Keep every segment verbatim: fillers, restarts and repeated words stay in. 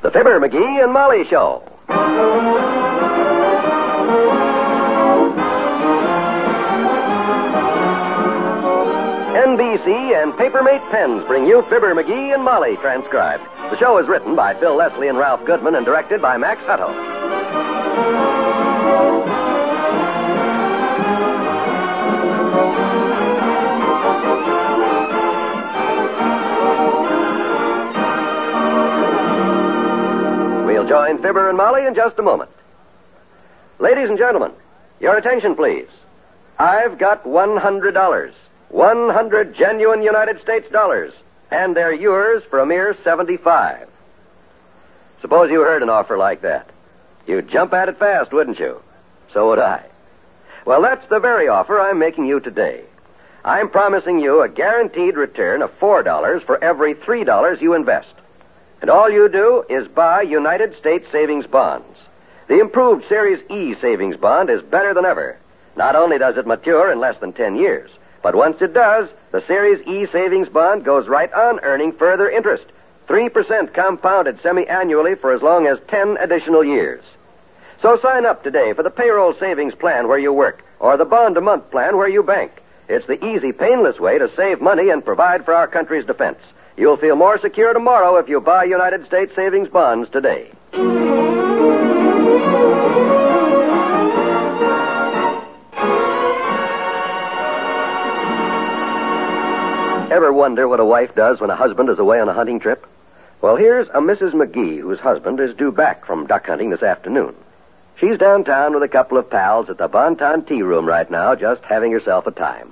The Fibber, McGee, and Molly Show. N B C and Papermate Pens bring you Fibber, McGee, and Molly, transcribed. The show is written by Phil Leslie and Ralph Goodman and directed by Max Hutto. We'll join Fibber and Molly in just a moment. Ladies and gentlemen, your attention, please. I've got one hundred dollars. one hundred genuine United States dollars. And they're yours for a mere seventy-five. Suppose you heard an offer like that. You'd jump at it fast, wouldn't you? So would I. Well, that's the very offer I'm making you today. I'm promising you a guaranteed return of four dollars for every three dollars you invest. And all you do is buy United States savings bonds. The improved Series E savings bond is better than ever. Not only does it mature in less than ten years, but once it does, the Series E savings bond goes right on earning further interest. three percent compounded semi-annually for as long as ten additional years. So sign up today for the payroll savings plan where you work, or the bond-a-month plan where you bank. It's the easy, painless way to save money and provide for our country's defense. You'll feel more secure tomorrow if you buy United States savings bonds today. Ever wonder what a wife does when a husband is away on a hunting trip? Well, here's a Missus McGee whose husband is due back from duck hunting this afternoon. She's downtown with a couple of pals at the Bonton Tea Room right now, just having herself a time.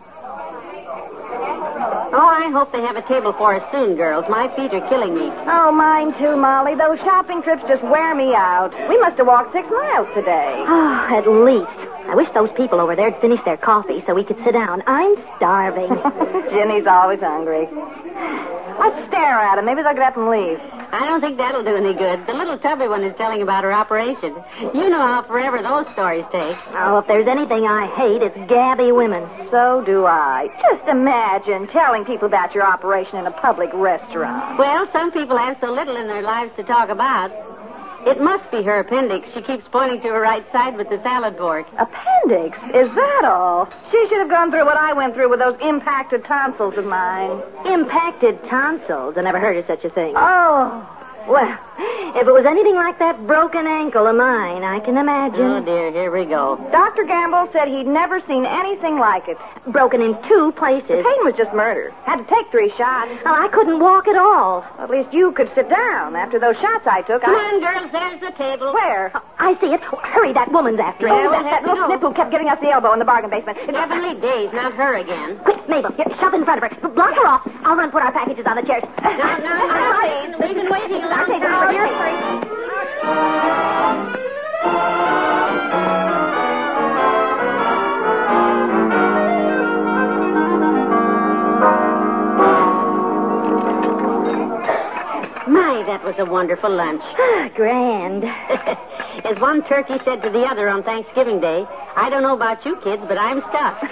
Oh, I hope they have a table for us soon, girls. My feet are killing me. Oh, mine too, Molly. Those shopping trips just wear me out. We must have walked six miles today. Oh, at least. I wish those people over there had finished their coffee so we could sit down. I'm starving. Ginny's always hungry. Let's stare at him. Maybe they'll get up and leave. I don't think that'll do any good. The little tubby one is telling about her operation. You know how forever those stories take. Oh, if there's anything I hate, it's gabby women. So do I. Just imagine telling people about your operation in a public restaurant. Well, some people have so little in their lives to talk about. It must be her appendix. She keeps pointing to her right side with the salad fork. Appendix? Is that all? She should have gone through what I went through with those impacted tonsils of mine. Impacted tonsils? I never heard of such a thing. Oh. Well, if it was anything like that broken ankle of mine, I can imagine. Oh, dear, here we go. Doctor Gamble said he'd never seen anything like it. Broken in two places. The pain was just murder. Had to take three shots. Well, I couldn't walk at all. At least you could sit down. After those shots I took, Come I... on, girls, there's the table. Where? Oh, I see it. Hurry, that woman's after it. Oh, we'll that, have that to little go. snip who kept giving us the elbow in the bargain basement. It- Heavenly days, not her again. Quick, Mabel, here, shove in front of her. Block her off. I'll run put our packages on the chairs. No, no, no, We've been waiting a I'll long take it over here. time. My, that was a wonderful lunch. Grand. As one turkey said to the other on Thanksgiving Day, I don't know about you kids, but I'm stuffed.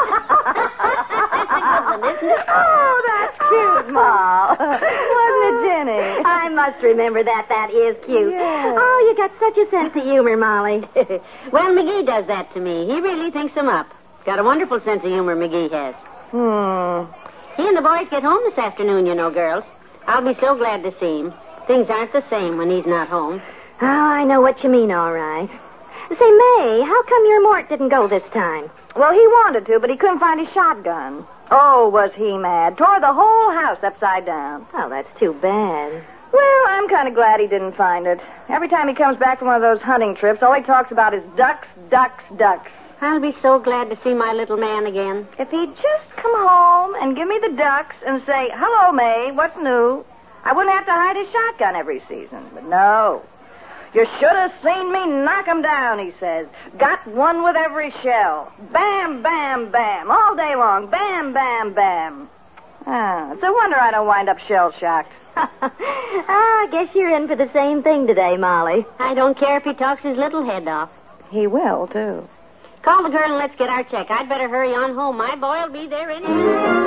Oh, that's cute, Ma. Wasn't it, Jenny? I must remember that. That is cute. Yes. Oh, you got such a sense of humor, Molly. Well, McGee does that to me. He really thinks him up. Got a wonderful sense of humor, McGee has. Hmm. He and the boys get home this afternoon, you know, girls. I'll be so glad to see him. Things aren't the same when he's not home. Oh, I know what you mean, all right. Say, May, how come your Mort didn't go this time? Well, he wanted to, but he couldn't find his shotgun. Oh, was he mad. Tore the whole house upside down. Oh, that's too bad. Well, I'm kind of glad he didn't find it. Every time he comes back from one of those hunting trips, all he talks about is ducks, ducks, ducks. I'll be so glad to see my little man again. If he'd just come home and give me the ducks and say, hello, May, what's new? I wouldn't have to hide his shotgun every season. But no. You should have seen me knock 'em down, he says. Got one with every shell. Bam, bam, bam. All day long. Bam, bam, bam. Ah, it's a wonder I don't wind up shell-shocked. Ah, I guess you're in for the same thing today, Molly. I don't care if he talks his little head off. He will, too. Call the girl and let's get our check. I'd better hurry on home. My boy will be there any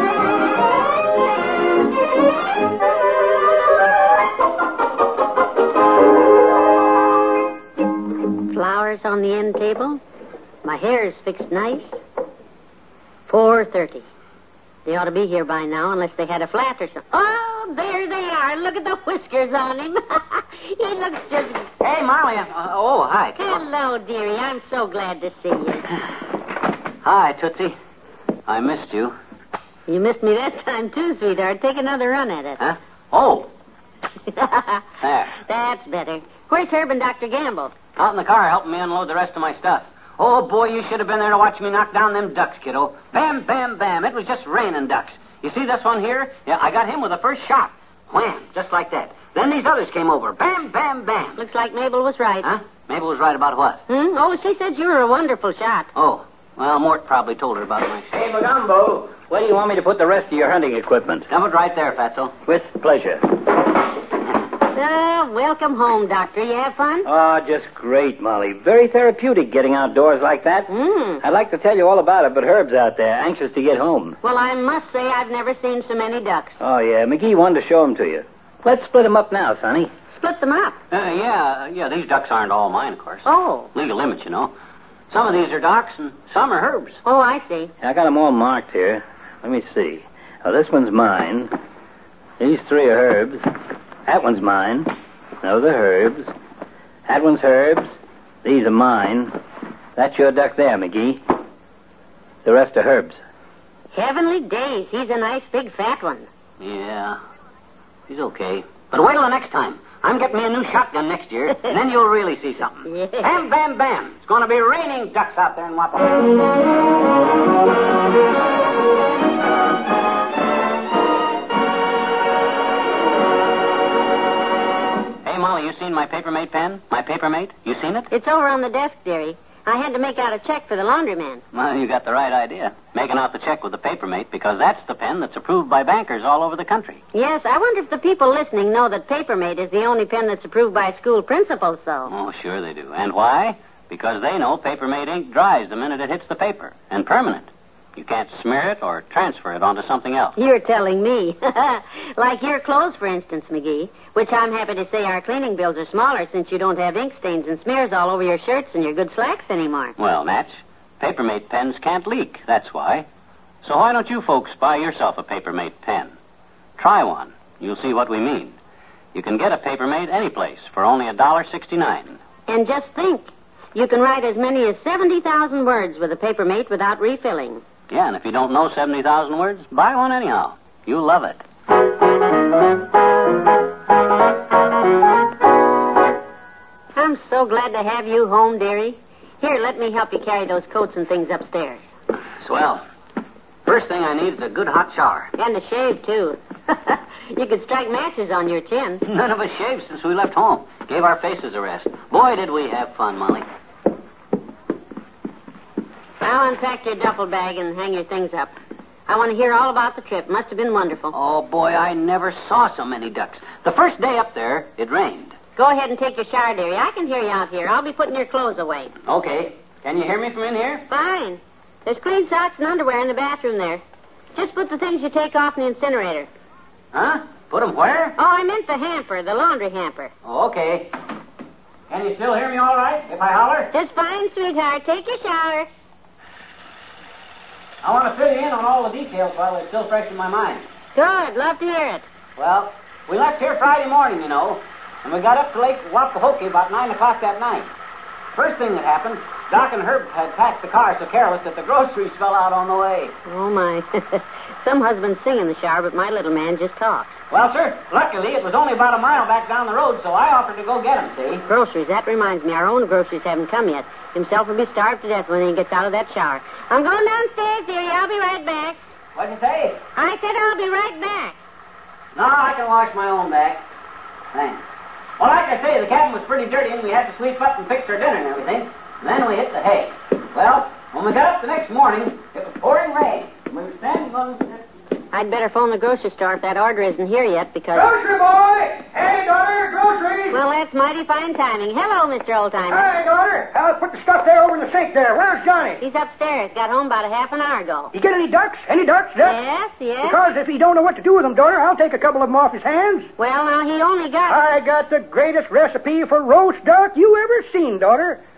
minute. flowers on the end table. My hair's fixed nice. four thirty. They ought to be here by now unless they had a flat or something. Oh, there they are. Look at the whiskers on him. He looks just... Hey, Molly. Uh, oh, hi. Hello, dearie. I'm so glad to see you. Hi, Tootsie. I missed you. You missed me that time, too, sweetheart. Take another run at it. Huh? Oh. There. That's better. Where's Herb and Doctor Gamble? Out in the car helping me unload the rest of my stuff. Oh, boy, you should have been there to watch me knock down them ducks, kiddo. Bam, bam, bam. It was just raining ducks. You see this one here? Yeah, I got him with the first shot. Wham, just like that. Then these others came over. Bam, bam, bam. Looks like Mabel was right. Huh? Mabel was right about what? Hmm? Oh, she said you were a wonderful shot. Oh, well, Mort probably told her about my... Hey, Magumbo, where do you want me to put the rest of your hunting equipment? Have it right there, Fatso. With pleasure. Ah, welcome home, Doctor. You have fun? Oh, just great, Molly. Very therapeutic getting outdoors like that. Mm. I'd like to tell you all about it, but Herb's out there, anxious to get home. Well, I must say I've never seen so many ducks. Oh, yeah. McGee wanted to show them to you. Let's split them up now, Sonny. Split them up. Uh, yeah, yeah, these ducks aren't all mine, of course. Oh. Legal limits, you know. Some of these are Doc's and some are Herb's. Oh, I see. I got them all marked here. Let me see. Oh, this one's mine. These three are Herb's. That one's mine. Those are Herb's. That one's Herb's. These are mine. That's your duck there, McGee. The rest are Herb's. Heavenly days. He's a nice big fat one. Yeah, he's okay. But wait till the next time. I'm getting me a new shotgun next year, and then you'll really see something. Yeah. Bam, bam, bam. It's going to be raining ducks out there in Wapato. Hey, Molly, you seen my papermate pen? My papermate? You seen it? It's over on the desk, dearie. I had to make out a check for the laundryman. Well, you got the right idea. Making out the check with the papermate, because that's the pen that's approved by bankers all over the country. Yes, I wonder if the people listening know that Papermate is the only pen that's approved by school principals, though. Oh, sure they do. And why? Because they know Papermate ink dries the minute it hits the paper. And permanent. You can't smear it or transfer it onto something else. You're telling me. Like your clothes, for instance, McGee, which I'm happy to say our cleaning bills are smaller since you don't have ink stains and smears all over your shirts and your good slacks anymore. Well, Natch, Papermate pens can't leak. That's why. So why don't you folks buy yourself a Papermate pen? Try one. You'll see what we mean. You can get a Papermate any place for only one dollar sixty-nine. And just think, you can write as many as seventy thousand words with a Papermate without refilling. Yeah, and if you don't know seventy thousand words, buy one anyhow. You'll love it. I'm so glad to have you home, dearie. Here, let me help you carry those coats and things upstairs. Swell. First thing I need is a good hot shower. And a shave, too. You could strike matches on your chin. None of us shaved since we left home. Gave our faces a rest. Boy, did we have fun, Molly. I'll unpack your duffel bag and hang your things up. I want to hear all about the trip. Must have been wonderful. Oh, boy, I never saw so many ducks. The first day up there, it rained. Go ahead and take your shower, dearie. I can hear you out here. I'll be putting your clothes away. Okay. Can you hear me from in here? Fine. There's clean socks and underwear in the bathroom there. Just put the things you take off in the incinerator. Huh? Put them where? Oh, I meant the hamper, the laundry hamper. Oh, okay. Can you still hear me all right if I holler? Just fine, sweetheart. Take your shower. I want to fill you in on all the details while they're still fresh in my mind. Good. Love to hear it. Well, we left here Friday morning, you know, and we got up to Lake Wapahokee about nine o'clock that night. First thing that happened, Doc and Herb had packed the car so careless that the groceries fell out on the way. Oh, my. Some husbands sing in the shower, but my little man just talks. Well, sir, luckily it was only about a mile back down the road, so I offered to go get him, see? Groceries. That reminds me, our own groceries haven't come yet. Himself will be starved to death when he gets out of that shower. I'm going downstairs, dearie. I'll be right back. What'd you say? I said I'll be right back. No, I can wash my own back. Thanks. Well, like I say, the cabin was pretty dirty, and we had to sweep up and fix our dinner and everything. And then we hit the hay. Well, when we got up the next morning, it was pouring rain. We were standing on the... I'd better phone the grocery store if that order isn't here yet, because... Grocery boy! Hey, daughter, groceries! Well, that's mighty fine timing. Hello, Mister Oldtimer. Hey, daughter. I'll put the stuff there over in the sink there. Where's Johnny? He's upstairs. Got home about a half an hour ago. You get any ducks? Any ducks, ducks? Yes, yes. Because if he don't know what to do with them, daughter, I'll take a couple of them off his hands. Well, now, he only got... I got the greatest recipe for roast duck you ever seen, daughter.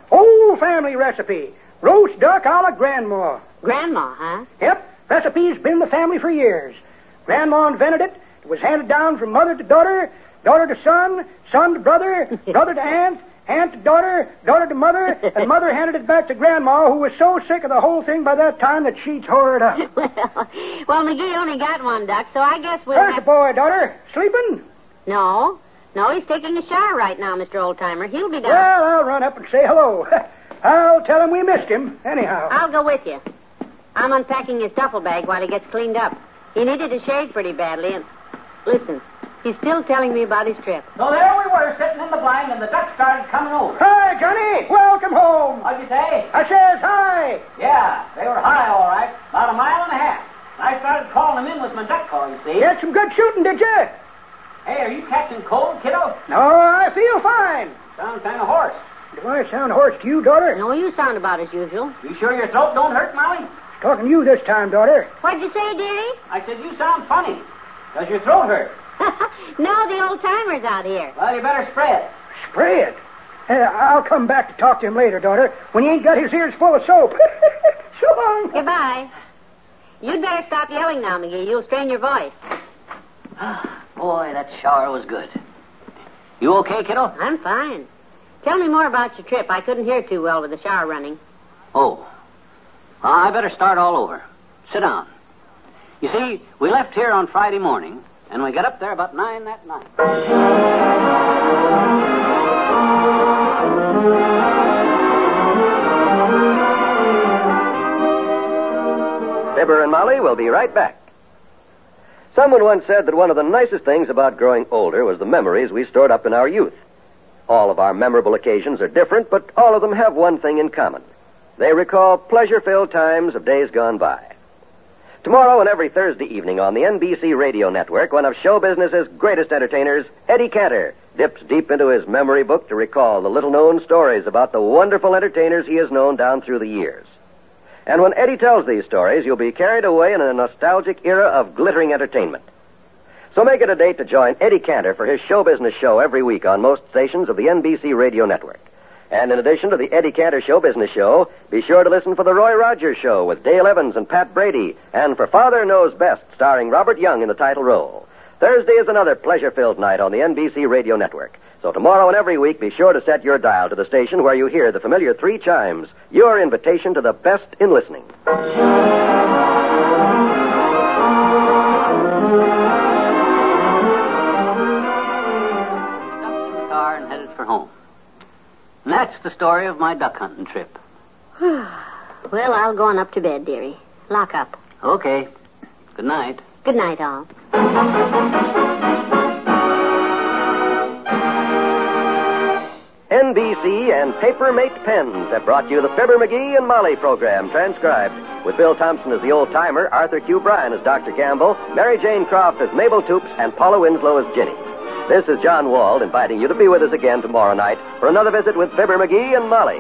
Old family recipe. Roast duck a la Grandma. Grandma, huh? Yep, recipe's been in the family for years. Grandma invented it. It was handed down from mother to daughter, daughter to son, son to brother, brother to aunt, aunt to daughter, daughter to mother, and mother handed it back to Grandma, who was so sick of the whole thing by that time that she tore it up. well, well, McGee only got one duck, so I guess we'll There's have... the boy, daughter. Sleeping? No. No, he's taking a shower right now, Mister Oldtimer. He'll be down. Well, I'll run up and say hello. I'll tell him we missed him, anyhow. I'll go with you. I'm unpacking his duffel bag while he gets cleaned up. He needed a shave pretty badly, and... Listen, he's still telling me about his trip. So there we were, sitting in the blind, and the ducks started coming over. Hi, Johnny. Welcome home. What'd you say? I says hi. Yeah, they were high, all right. About a mile and a half. I started calling them in with my duck call, you see. You had some good shooting, did you? Hey, are you catching cold, kiddo? No, I feel fine. Sound kind of hoarse. Do I sound hoarse to you, daughter? No, you sound about as usual. You sure your throat don't hurt, Molly? Talking to you this time, daughter. What'd you say, dearie? I said you sound funny. Does your throat hurt? No, the old-timer's out here. Well, you better spray it. Spray it. Uh, I'll come back to talk to him later, daughter, when he ain't got his ears full of soap. So long. Goodbye. You'd better stop yelling now, McGee. You'll strain your voice. Boy, that shower was good. You okay, kiddo? I'm fine. Tell me more about your trip. I couldn't hear too well with the shower running. Oh. Well, I better start all over. Sit down. You see, we left here on Friday morning, and we got up there about nine that night. Fibber and Molly will be right back. Someone once said that one of the nicest things about growing older was the memories we stored up in our youth. All of our memorable occasions are different, but all of them have one thing in common. They recall pleasure-filled times of days gone by. Tomorrow and every Thursday evening on the N B C Radio Network, one of show business's greatest entertainers, Eddie Cantor, dips deep into his memory book to recall the little-known stories about the wonderful entertainers he has known down through the years. And when Eddie tells these stories, you'll be carried away in a nostalgic era of glittering entertainment. So make it a date to join Eddie Cantor for his show business show every week on most stations of the N B C Radio Network. And in addition to the Eddie Cantor Show Business Show, be sure to listen for the Roy Rogers Show with Dale Evans and Pat Brady, and for Father Knows Best, starring Robert Young in the title role. Thursday is another pleasure-filled night on the N B C Radio Network. So tomorrow and every week, be sure to set your dial to the station where you hear the familiar three chimes, your invitation to the best in listening. Got in the car and headed for home. And that's the story of my duck hunting trip. Well, I'll go on up to bed, dearie. Lock up. Okay. Good night. Good night, all. N B C and Papermate Pens have brought you the Fibber, McGee, and Molly program, transcribed with Bill Thompson as the old-timer, Arthur Q. Bryan as Doctor Campbell, Mary Jane Croft as Mabel Toops, and Paula Winslow as Ginny. This is John Wald inviting you to be with us again tomorrow night for another visit with Fibber, McGee, and Molly.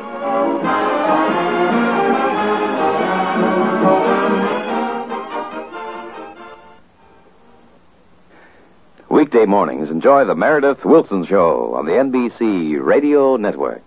Weekday mornings, enjoy the Meredith Wilson Show on the N B C Radio Network.